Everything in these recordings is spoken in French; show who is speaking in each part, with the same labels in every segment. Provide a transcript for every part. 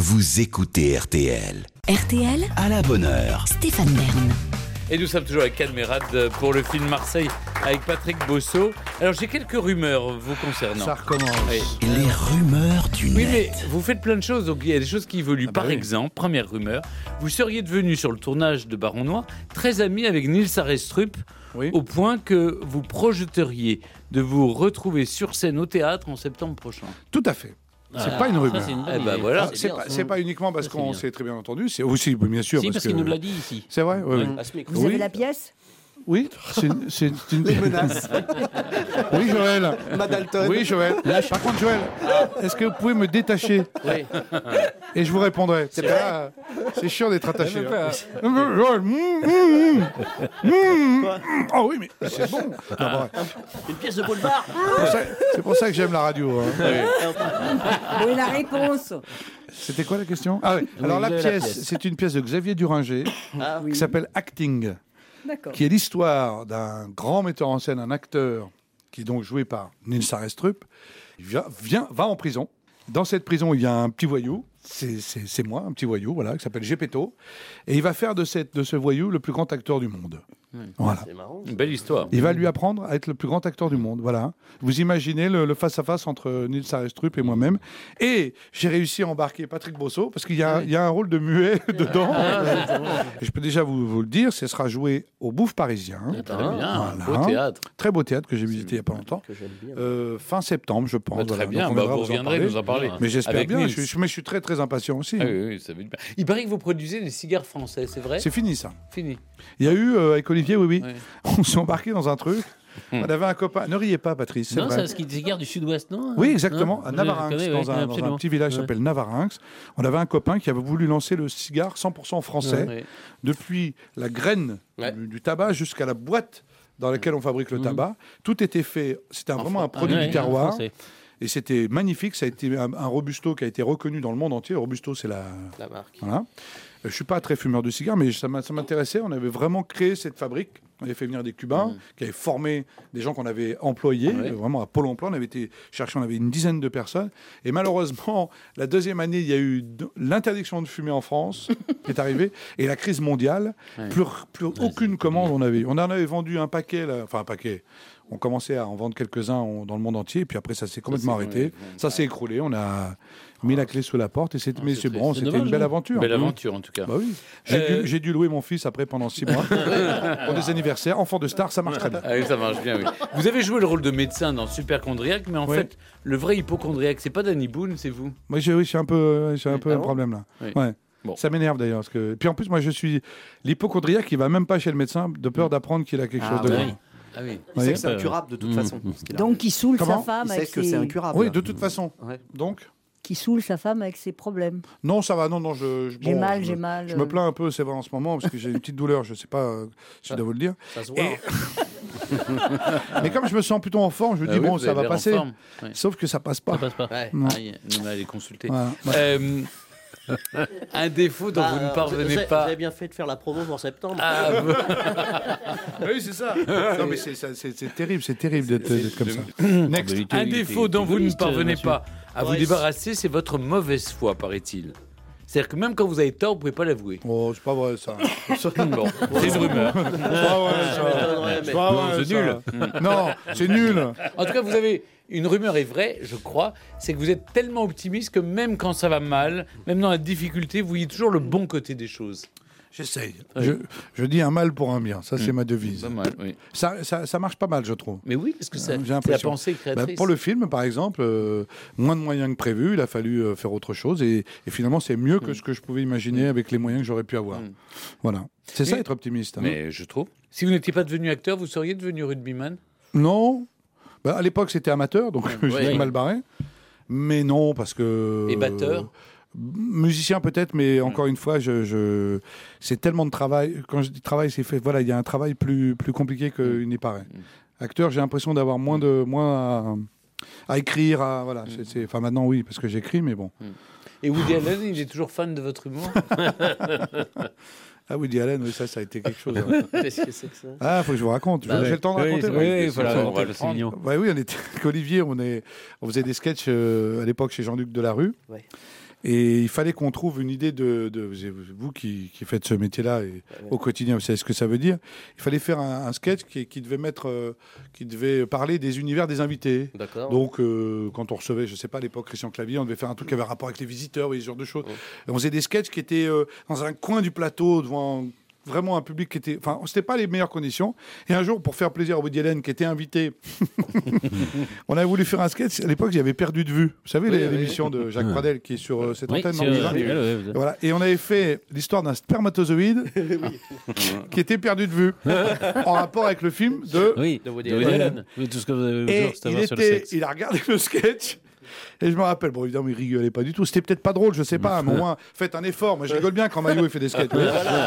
Speaker 1: vous écoutez RTL.
Speaker 2: RTL,
Speaker 1: À la bonne heure.
Speaker 2: Stéphane Bern.
Speaker 3: Et nous sommes toujours avec Anne Mérad pour le film Marseille avec Patrick Bosso. Alors j'ai quelques rumeurs vous concernant.
Speaker 4: Ça recommence.
Speaker 3: Oui.
Speaker 1: Les rumeurs du
Speaker 3: Oui,
Speaker 1: net.
Speaker 3: mais vous faites plein de choses, donc il y a des choses qui évoluent. Par
Speaker 4: oui.
Speaker 3: exemple, première rumeur, vous seriez devenu sur le tournage de Baron Noir très ami avec Nils Arestrup,
Speaker 4: Oui.
Speaker 3: au point que vous projeteriez de vous retrouver sur scène au théâtre en septembre prochain.
Speaker 4: Tout à fait. C'est pas une rumeur.
Speaker 3: Eh ben voilà.
Speaker 4: C'est pas uniquement parce qu'on
Speaker 5: bien.
Speaker 4: s'est très bien entendu, c'est aussi, bien sûr.
Speaker 5: Si, parce
Speaker 4: que...
Speaker 5: qu'il nous l'a dit ici.
Speaker 4: C'est vrai, oui.
Speaker 5: À ce micro.
Speaker 6: Vous
Speaker 4: Oui.
Speaker 6: avez la pièce?
Speaker 4: Oui, c'est une. Les menaces. Oui, Joël.
Speaker 7: Madalton.
Speaker 4: Oui, Joël. Par contre, Joël, est-ce que vous pouvez me détacher
Speaker 5: Oui.
Speaker 4: et je vous répondrai. C'est chiant d'être attaché. Joël. Oh oui, mais c'est bon. Non, bref.
Speaker 5: Une pièce de boulevard.
Speaker 4: C'est pour ça que j'aime la radio. Hein.
Speaker 6: Oui, la réponse.
Speaker 4: C'était quoi la question? Ah oui. Alors la
Speaker 5: vous avez la
Speaker 4: pièce,
Speaker 5: pièce.
Speaker 4: c'est une pièce de Xavier Duringer
Speaker 5: Ah oui.
Speaker 4: qui s'appelle Acting,
Speaker 6: D'accord.
Speaker 4: qui est l'histoire d'un grand metteur en scène, un acteur qui est donc joué par Nils Arestrup. Il va en prison. Dans cette prison, il y a un petit voyou. C'est moi, un petit voyou, voilà, qui s'appelle Gepetto. Et il va faire de ce voyou le plus grand acteur du monde. Voilà.
Speaker 5: C'est marrant.
Speaker 3: Une belle histoire.
Speaker 4: Il va lui apprendre à être le plus grand acteur du monde. Voilà. Vous imaginez le face-à-face entre Nils Arestrup et moi-même. Et j'ai réussi à embarquer Patrick Bosso, parce qu'il y a un rôle de muet dedans. Et je peux déjà vous le dire, ce sera joué au Bouffe Parisien.
Speaker 3: Très bien,
Speaker 4: Voilà.
Speaker 3: beau théâtre.
Speaker 4: Très beau théâtre que j'ai visité il n'y a pas longtemps.
Speaker 5: Que j'aime bien.
Speaker 4: Fin septembre, je pense.
Speaker 3: Bah, très
Speaker 4: Voilà.
Speaker 3: bien,
Speaker 4: Donc, on
Speaker 3: bah,
Speaker 4: viendra
Speaker 3: vous
Speaker 4: vous en
Speaker 3: reviendrez
Speaker 4: parler.
Speaker 3: nous en parler.
Speaker 4: Mais j'espère
Speaker 3: Avec
Speaker 4: bien.
Speaker 3: Nils.
Speaker 4: Mais je suis très, très impatient aussi.
Speaker 3: Ah oui, ça veut dire. Il paraît que vous produisez des cigares français, c'est vrai?
Speaker 4: C'est fini, ça.
Speaker 3: Fini.
Speaker 4: Il y a eu, avec Olivier, oui.
Speaker 3: Ouais.
Speaker 4: On s'est embarqué dans un truc. On avait un copain. Ne riez pas, Patrice. C'est
Speaker 5: Non,
Speaker 4: vrai.
Speaker 5: c'est un ski de cigare du sud-ouest, non?
Speaker 4: Oui, exactement,
Speaker 5: Hein
Speaker 4: à Navarinx,
Speaker 5: Je connais,
Speaker 4: dans un
Speaker 5: absolument.
Speaker 4: petit village qui
Speaker 5: Ouais.
Speaker 4: s'appelle Navarinx. On avait un copain qui avait voulu lancer le cigare 100% français,
Speaker 3: Ouais.
Speaker 4: depuis la graine
Speaker 5: Ouais.
Speaker 4: du tabac jusqu'à la boîte dans laquelle on fabrique le tabac. Tout était fait, c'était vraiment un produit
Speaker 5: Ouais,
Speaker 4: du terroir.
Speaker 5: français.
Speaker 4: Et c'était magnifique, ça a été un Robusto qui a été reconnu dans le monde entier. Le Robusto, c'est la...
Speaker 5: La marque.
Speaker 4: Voilà. Je suis pas très fumeur de cigares, mais ça m'intéressait. On avait vraiment créé cette fabrique. On avait fait venir des Cubains qui avaient formé des gens qu'on avait employés, vraiment à Pôle emploi. On avait été chercher, on avait une dizaine de personnes. Et malheureusement, la deuxième année, il y a eu l'interdiction de fumer en France qui est arrivée, et la crise mondiale. Plus aucune commande on avait. On en avait vendu un paquet, enfin un paquet. On commençait à en vendre quelques-uns dans le monde entier, et puis après ça s'est complètement arrêté. Ça s'est écroulé. On a mis la clé sous la porte, et mais c'est bon,
Speaker 5: C'est
Speaker 4: c'était
Speaker 5: dommage,
Speaker 4: une belle
Speaker 5: hein.
Speaker 4: aventure.
Speaker 3: Belle aventure en tout cas.
Speaker 4: Bah oui. J'ai dû louer mon fils après pendant 6 mois pour des anniversaires. Enfant de star, ça marche très bien.
Speaker 3: Ah oui, ça marche bien, oui. Vous avez joué le rôle de médecin dans Superchondriac, mais en
Speaker 4: Ouais.
Speaker 3: fait, le vrai hypochondriac, c'est pas Danny Boone, c'est vous.
Speaker 4: Moi, j'ai un peu un
Speaker 3: bon
Speaker 4: problème là.
Speaker 3: Oui.
Speaker 4: Ouais.
Speaker 3: Bon.
Speaker 4: Ça m'énerve d'ailleurs. Parce que... Puis en plus, moi, je suis l'hypochondriaque qui va même pas chez le médecin de peur d'apprendre qu'il a quelque chose de
Speaker 5: oui.
Speaker 4: grave.
Speaker 3: Ah oui.
Speaker 7: Il sait que c'est incurable de toute façon. ce qu'il a.
Speaker 6: Donc, qui saoule
Speaker 4: Comment
Speaker 6: sa femme
Speaker 7: il
Speaker 6: avec
Speaker 7: sait que
Speaker 6: ses...
Speaker 7: c'est incurable.
Speaker 4: Oui, de toute façon.
Speaker 7: Ouais.
Speaker 4: Donc,
Speaker 6: Qui saoule sa femme avec ses problèmes.
Speaker 4: non, ça va. Non,
Speaker 6: J'ai mal, j'ai mal.
Speaker 4: Je me plains un peu, c'est vrai, en ce moment, parce que j'ai une petite douleur. Je sais pas si je dois vous le dire.
Speaker 5: Ça se voit.
Speaker 4: Et- Mais comme je me sens plutôt en forme, je me dis,
Speaker 3: Ah oui,
Speaker 4: bon,
Speaker 3: vous
Speaker 4: ça
Speaker 3: avez
Speaker 4: va
Speaker 3: l'air en
Speaker 4: passer.
Speaker 3: forme. Ouais.
Speaker 4: Sauf que ça passe pas.
Speaker 5: Ça passe pas.
Speaker 3: Ouais.
Speaker 4: Non.
Speaker 3: Ah, on va aller consulter.
Speaker 4: Voilà.
Speaker 3: Un défaut dont vous ne parvenez pas.
Speaker 5: Vous avez bien fait de faire la promo pour septembre.
Speaker 3: Ah,
Speaker 4: Oui, c'est ça. Non, mais c'est terrible d'être comme ça. Next.
Speaker 3: un défaut dont vous ne parvenez pas à vous
Speaker 5: Ouais,
Speaker 3: débarrasser, c'est votre mauvaise foi, paraît-il. C'est-à-dire que même quand vous avez tort, vous ne pouvez pas l'avouer.
Speaker 4: Oh, c'est pas vrai ça.
Speaker 3: Bon, c'est une rumeur.
Speaker 4: C'est pas vrai ça.
Speaker 5: m'étonnerait, mais-
Speaker 4: C'est pas vrai,
Speaker 3: c'est
Speaker 4: ça.
Speaker 3: nul.
Speaker 4: Non, c'est nul.
Speaker 3: En tout cas, vous avez une rumeur est vraie, je crois, c'est que vous êtes tellement optimiste que même quand ça va mal, même dans la difficulté, vous voyez toujours le bon côté des choses.
Speaker 4: J'essaye.
Speaker 3: Oui.
Speaker 4: Je dis un mal pour un bien. Ça, c'est ma devise.
Speaker 3: Pas mal, oui.
Speaker 4: Ça marche pas mal, je trouve.
Speaker 3: Mais oui, parce que
Speaker 4: J'ai
Speaker 3: c'est la
Speaker 4: l'impression.
Speaker 3: pensée créatrice.
Speaker 4: Pour le film, par exemple, moins de moyens que prévu, il a fallu faire autre chose et finalement c'est mieux que ce que je pouvais imaginer avec les moyens que j'aurais pu avoir. Voilà. C'est ça
Speaker 3: Mais-
Speaker 4: être optimiste. Hein.
Speaker 3: Mais je trouve. Si vous n'étiez pas devenu acteur, vous seriez devenu rugbyman.
Speaker 4: Non. À l'époque c'était amateur, donc j'ai
Speaker 3: Oui.
Speaker 4: mal barré. Mais non, parce que...
Speaker 3: Et batteur
Speaker 4: Musicien peut-être, mais encore une fois, c'est tellement de travail. Quand je dis travail, c'est fait. Voilà, il y a un travail plus compliqué qu'il n'y paraît. Acteur, j'ai l'impression d'avoir moins à écrire. Voilà. Enfin, maintenant, oui, parce que j'écris, mais bon.
Speaker 3: Et Woody Allen, il est toujours fan de votre humour.
Speaker 4: Ah, Woody Allen, oui, ça a été quelque chose. Hein.
Speaker 5: Qu'est-ce que c'est que ça?
Speaker 4: Ah, faut que je vous raconte. J'ai le temps de raconter.
Speaker 5: oui, voilà,
Speaker 3: on va le
Speaker 5: c'est mignon.
Speaker 4: Ouais, oui, on était avec Olivier, on faisait des sketchs à l'époque chez Jean-Luc Delarue.
Speaker 5: Ouais.
Speaker 4: Et il fallait qu'on trouve une idée de vous qui faites ce métier-là et au quotidien, vous savez ce que ça veut dire. Il fallait faire un sketch qui devait parler des univers des invités.
Speaker 5: D'accord.
Speaker 4: Donc, quand on recevait, je sais pas, à l'époque, Christian Clavier, on devait faire un truc qui avait un rapport avec les visiteurs, et ce genre de choses. Et on faisait des sketchs qui étaient dans un coin du plateau, devant vraiment un public qui était... Enfin, c'était pas les meilleures conditions. Et un jour, pour faire plaisir à Woody Allen, qui était invité, on avait voulu faire un sketch. À l'époque, j'avais perdu de vue. Vous savez, l'émission de Jacques Pradel, qui est sur cette antenne. Voilà. Et on avait fait l'histoire d'un spermatozoïde qui était perdu de vue, en rapport avec le film
Speaker 5: de Woody Allen.
Speaker 2: Tout ce que vous avez
Speaker 4: il a regardé le sketch. Et je me rappelle, bon évidemment il rigolait pas du tout, c'était peut-être pas drôle, je sais pas, mais au moins faites un effort, moi je rigole bien quand Maillot il fait des sketchs.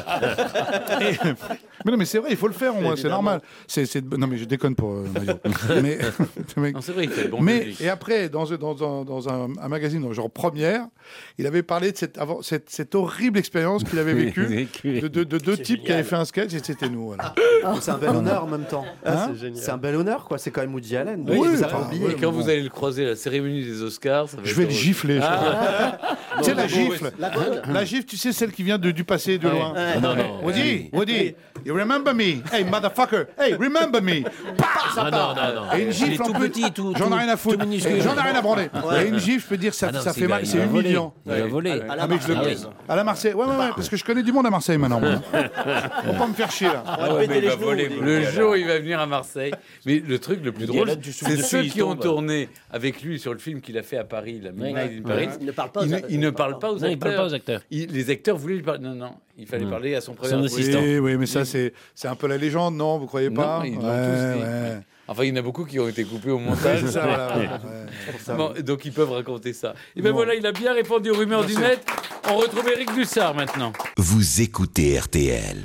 Speaker 4: Mais non mais c'est vrai, il faut le faire au moins, c'est normal. Non mais je déconne pour Maillot.
Speaker 3: Non, c'est vrai, il fait le bon
Speaker 4: mais
Speaker 3: public.
Speaker 4: et après dans un magazine genre Première, il avait parlé de cette horrible expérience qu'il avait vécue de deux types qui avaient fait un sketch et c'était nous. Voilà.
Speaker 7: C'est un bel honneur en même temps.
Speaker 4: Hein
Speaker 7: C'est un bel honneur, quoi. C'est quand même Woody Allen.
Speaker 4: Oui,
Speaker 7: vous
Speaker 4: oui,
Speaker 7: avez oublié.
Speaker 3: Et quand vous allez le croiser à la cérémonie des Oscars, ça va
Speaker 4: Je
Speaker 3: être
Speaker 4: vais le
Speaker 3: drôle.
Speaker 4: gifler. Tu sais, la gifle.
Speaker 5: La bonne.
Speaker 4: La gifle, tu sais, celle qui vient du passé, de loin.
Speaker 2: Non, non.
Speaker 4: Woody, you remember me? Hey, motherfucker. Hey, remember me?
Speaker 2: Ah non, non, non.
Speaker 4: Et une
Speaker 2: Il est
Speaker 4: gifle,
Speaker 2: tout
Speaker 4: en plus,
Speaker 2: petit, tout.
Speaker 4: j'en ai rien à foutre.
Speaker 2: tout minuscule.
Speaker 4: J'en ai rien à branler. Et une gifle, je peux dire, ça,
Speaker 2: Ah non,
Speaker 4: ça
Speaker 2: c'est
Speaker 4: fait mal,
Speaker 2: il
Speaker 4: c'est
Speaker 2: va voler.
Speaker 4: humiliant.
Speaker 2: Il va voler.
Speaker 5: À la
Speaker 4: mais je le
Speaker 5: Marseillaise.
Speaker 4: À la Marseille. Ouais, parce que je connais du monde à Marseille maintenant. Moi. Faut pas me faire chier, là.
Speaker 5: On va te péter les genoux.
Speaker 3: Le jour où il va venir à Marseille. Mais le truc le plus
Speaker 2: Woody
Speaker 3: drôle,
Speaker 2: Allen, tu souffles
Speaker 3: c'est
Speaker 2: dessus,
Speaker 3: ceux
Speaker 2: il
Speaker 3: qui ont
Speaker 2: tombe.
Speaker 3: tourné avec lui sur le film qu'il a fait à Paris, la Midnight in Paris.
Speaker 5: Il ne parle pas aux
Speaker 3: Il ne parle pas aux
Speaker 2: Non, il parle pas aux
Speaker 3: acteurs.
Speaker 2: acteurs.
Speaker 3: Les acteurs voulaient lui parler. Non, il fallait parler à son
Speaker 2: Son
Speaker 3: président.
Speaker 2: assistant.
Speaker 4: Oui, mais ça, c'est un peu la légende, non? Vous croyez pas?
Speaker 3: Non, ils l'ont tous dit.
Speaker 4: Ouais.
Speaker 3: Enfin, il y en a beaucoup qui ont été coupés au montage.
Speaker 4: C'est ça, voilà. Ouais.
Speaker 3: Bon, donc ils peuvent raconter ça. Et ben voilà, il a bien répondu aux rumeurs du net. On retrouve Éric Dussard maintenant.
Speaker 1: Vous écoutez RTL.